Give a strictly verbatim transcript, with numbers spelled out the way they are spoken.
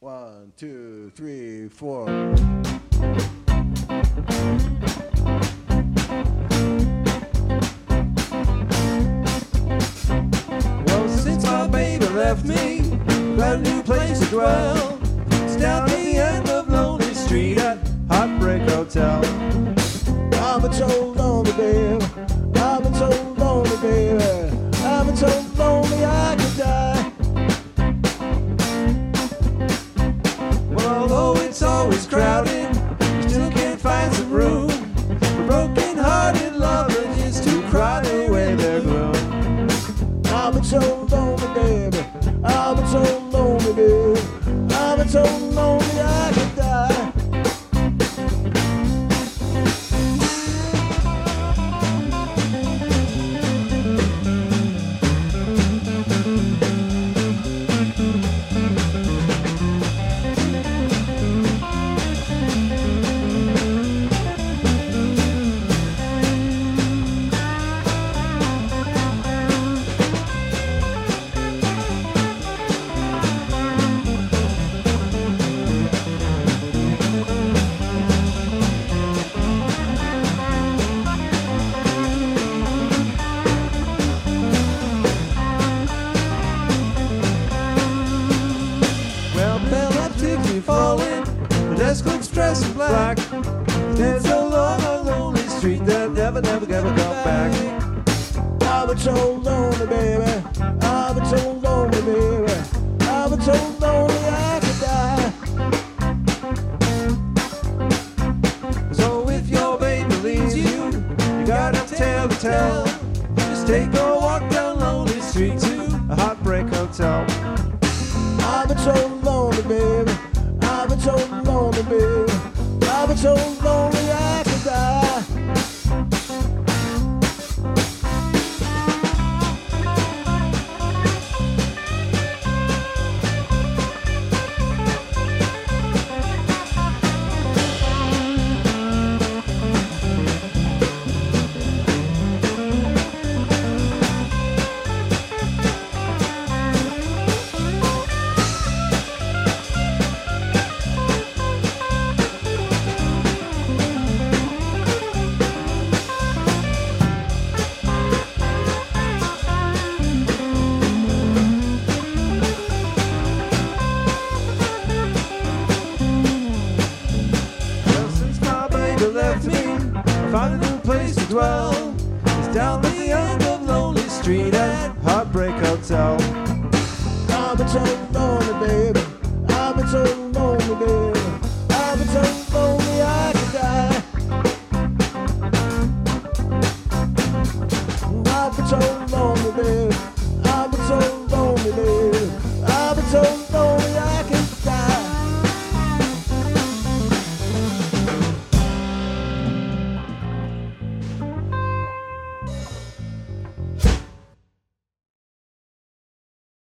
One, two, three, four. Well, since my baby left me, got a new place to dwell. It's down at the end of Lonely Street at Heartbreak Hotel. I've been so lonely, baby. I've been so lonely, baby. I've been so lonely I could die. Although it's always crowded, you still can't find some room for broken-hearted lovers just to cry away their gloom. I've been so lonely, baby. I've been so lonely, baby. I've been so lonely I could die. Falling, the desk looks dressed in black. There's a long, lonely street that never, never, never come back. I've been so lonely, baby. I've been so lonely, baby. I've been so lonely I could die. So if your baby leaves you, you got a tale to tell. Just take a walk down Lonely Street to a Heartbreak Hotel. I've been so lonely, baby. I've been so lonely, baby. I've been so lonely I could die. Left me, found a new place to dwell. It's down at the end of Lonely Street at Heartbreak Hotel. I've been so lonely, baby. I've been so lonely, baby. I've been so lonely I could die. I've been so lonely, baby. I've been so lonely, baby. I've been so